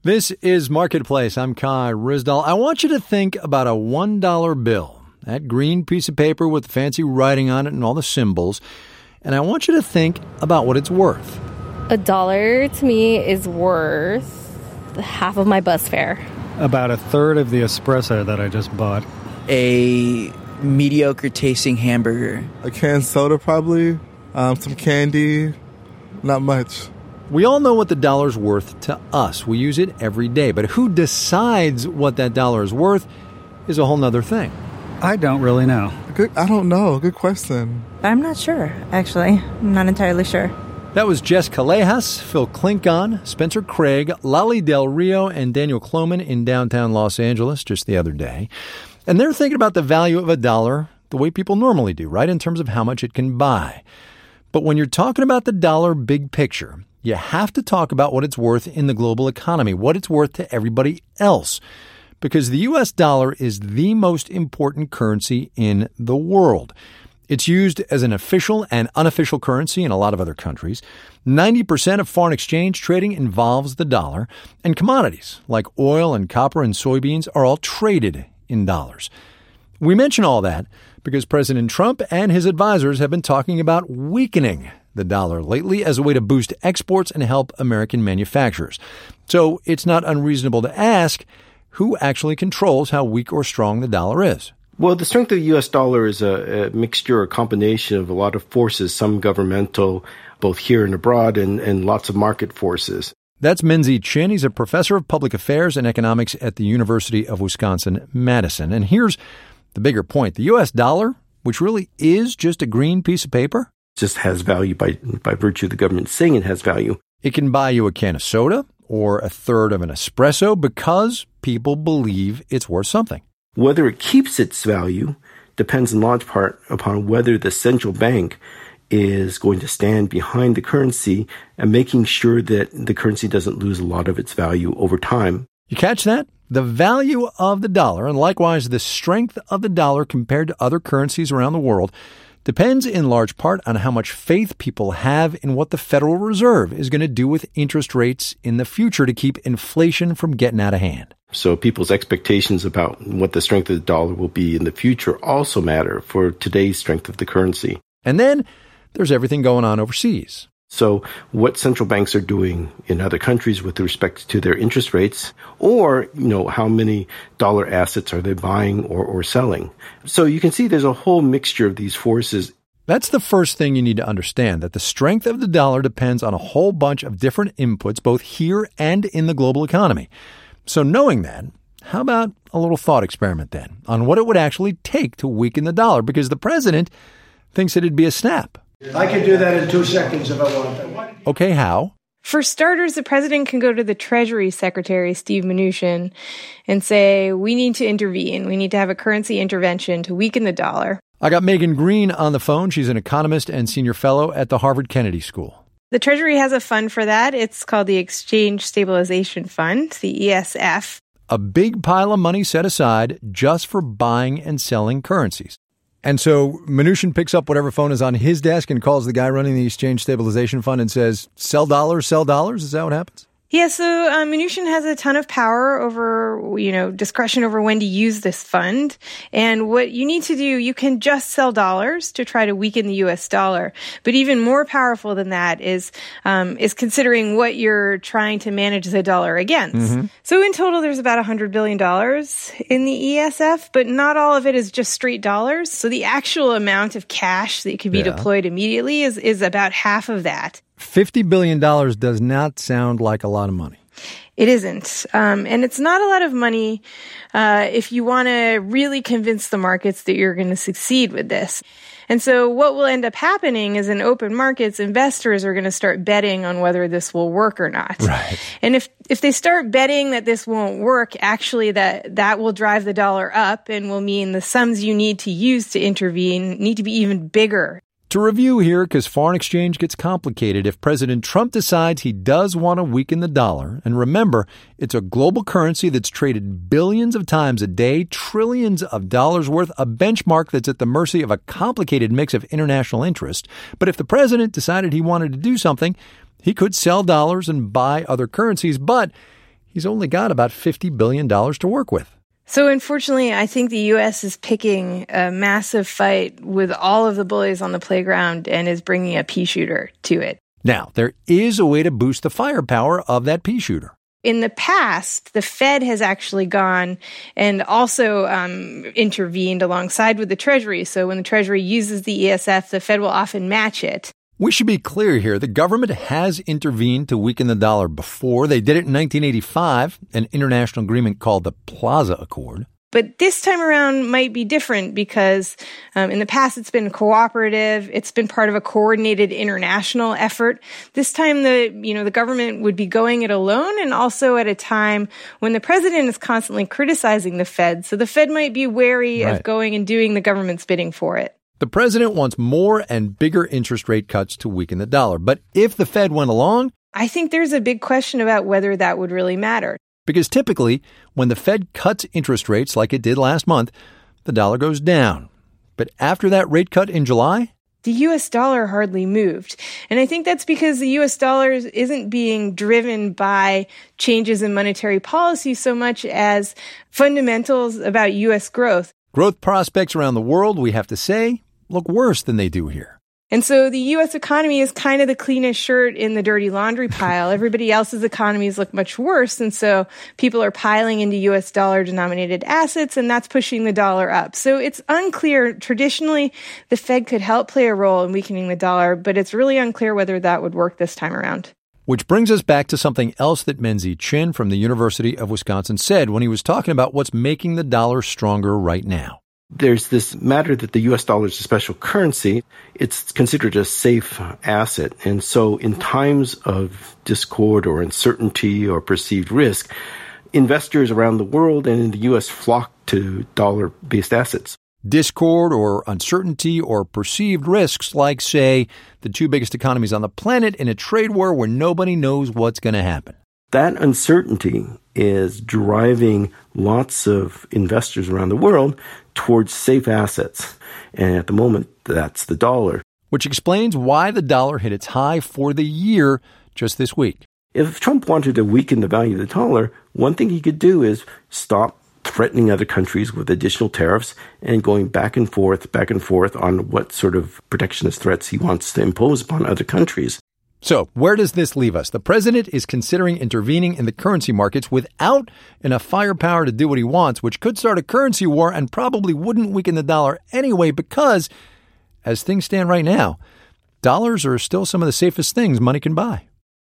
This is Marketplace. I'm Kai Ryssdal. I want you to think about a $1 bill, that green piece of paper with the fancy writing on it and all the symbols. And I want you to think about what it's worth. $1 to me is worth half of my bus fare. About a third of the espresso that I just bought. A mediocre tasting hamburger. A canned soda probably, some candy, not much. We all know what the dollar's worth to us. We use it every day. But who decides what that dollar is worth is a whole nother thing. I don't really know. I don't know. Good question. I'm not sure, actually. I'm not entirely sure. That was Jess Callejas, Phil Klinkon, Spencer Craig, Lali Del Rio, and Daniel Kloman in downtown Los Angeles just the other day. And they're thinking about the value of a dollar the way people normally do, right, in terms of how much it can buy. But when you're talking about the dollar big picture, you have to talk about what it's worth in the global economy, what it's worth to everybody else. Because the U.S. dollar is the most important currency in the world. It's used as an official and unofficial currency in a lot of other countries. 90% of foreign exchange trading involves the dollar. And commodities like oil and copper and soybeans are all traded in dollars. We mention all that because President Trump and his advisors have been talking about weakening the dollar lately as a way to boost exports and help American manufacturers. So it's not unreasonable to ask, who actually controls how weak or strong the dollar is? Well, the strength of the U.S. dollar is a mixture, a combination of a lot of forces, some governmental, both here and abroad, and lots of market forces. That's Minzy Chin. He's a professor of public affairs and economics at the University of Wisconsin-Madison. And here's the bigger point. The U.S. dollar, which really is just a green piece of paper, just has value by virtue of the government saying it has value. It can buy you a can of soda or a third of an espresso because people believe it's worth something. Whether it keeps its value depends in large part upon whether the central bank is going to stand behind the currency and making sure that the currency doesn't lose a lot of its value over time. You catch that? The value of the dollar, and likewise the strength of the dollar compared to other currencies around the world, depends in large part on how much faith people have in what the Federal Reserve is going to do with interest rates in the future to keep inflation from getting out of hand. So people's expectations about what the strength of the dollar will be in the future also matter for today's strength of the currency. And then there's everything going on overseas. So what central banks are doing in other countries with respect to their interest rates, or, how many dollar assets are they buying or selling. So you can see there's a whole mixture of these forces. That's the first thing you need to understand, that the strength of the dollar depends on a whole bunch of different inputs, both here and in the global economy. So knowing that, how about a little thought experiment then on what it would actually take to weaken the dollar? Because the president thinks it'd be a snap. I can do that in 2 seconds if I want. Okay, how? For starters, the president can go to the Treasury Secretary, Steve Mnuchin, and say, we need to intervene. We need to have a currency intervention to weaken the dollar. I got Megan Green on the phone. She's an economist and senior fellow at the Harvard Kennedy School. The Treasury has a fund for that. It's called the Exchange Stabilization Fund, the ESF. A big pile of money set aside just for buying and selling currencies. And so Mnuchin picks up whatever phone is on his desk and calls the guy running the Exchange Stabilization Fund and says, sell dollars, sell dollars? Is that what happens? Yeah, so Mnuchin has a ton of power over, discretion over when to use this fund. And what you need to do, you can just sell dollars to try to weaken the U.S. dollar. But even more powerful than that is considering what you're trying to manage the dollar against. Mm-hmm. So in total, there's about $100 billion in the ESF, but not all of it is just straight dollars. So the actual amount of cash that could be deployed immediately is about half of that. $50 billion does not sound like a lot of money. It isn't. And it's not a lot of money if you want to really convince the markets that you're going to succeed with this. And so what will end up happening is in open markets, investors are going to start betting on whether this will work or not. Right. And if they start betting that this won't work, actually that will drive the dollar up and will mean the sums you need to use to intervene need to be even bigger. To review here, because foreign exchange gets complicated, if President Trump decides he does want to weaken the dollar, and remember, it's a global currency that's traded billions of times a day, trillions of dollars worth, a benchmark that's at the mercy of a complicated mix of international interest. But if the president decided he wanted to do something, he could sell dollars and buy other currencies, but he's only got about $50 billion to work with. So unfortunately, I think the U.S. is picking a massive fight with all of the bullies on the playground and is bringing a pea shooter to it. Now, there is a way to boost the firepower of that pea shooter. In the past, the Fed has actually gone and also intervened alongside with the Treasury. So when the Treasury uses the ESF, the Fed will often match it. We should be clear here. The government has intervened to weaken the dollar before. They did it in 1985, an international agreement called the Plaza Accord. But this time around might be different because in the past it's been cooperative. It's been part of a coordinated international effort. This time the government would be going it alone, and also at a time when the president is constantly criticizing the Fed. So the Fed might be wary of going and doing the government's bidding for it. The president wants more and bigger interest rate cuts to weaken the dollar. But if the Fed went along, I think there's a big question about whether that would really matter. Because typically, when the Fed cuts interest rates like it did last month, the dollar goes down. But after that rate cut in July, the U.S. dollar hardly moved. And I think that's because the U.S. dollar isn't being driven by changes in monetary policy so much as fundamentals about U.S. growth. Growth prospects around the world, we have to say, look worse than they do here. And so the U.S. economy is kind of the cleanest shirt in the dirty laundry pile. Everybody else's economies look much worse. And so people are piling into U.S. dollar-denominated assets, and that's pushing the dollar up. So it's unclear. Traditionally, the Fed could help play a role in weakening the dollar, but it's really unclear whether that would work this time around. Which brings us back to something else that Menzie Chin from the University of Wisconsin said when he was talking about what's making the dollar stronger right now. There's this matter that the U.S. dollar is a special currency. It's considered a safe asset. And so in times of discord or uncertainty or perceived risk, investors around the world and in the U.S. flock to dollar-based assets. Discord or uncertainty or perceived risks like, say, the two biggest economies on the planet in a trade war where nobody knows what's going to happen. That uncertainty is driving lots of investors around the world towards safe assets. And at the moment, that's the dollar. Which explains why the dollar hit its high for the year just this week. If Trump wanted to weaken the value of the dollar, one thing he could do is stop threatening other countries with additional tariffs and going back and forth on what sort of protectionist threats he wants to impose upon other countries. So where does this leave us? The president is considering intervening in the currency markets without enough firepower to do what he wants, which could start a currency war and probably wouldn't weaken the dollar anyway because, as things stand right now, dollars are still some of the safest things money can buy.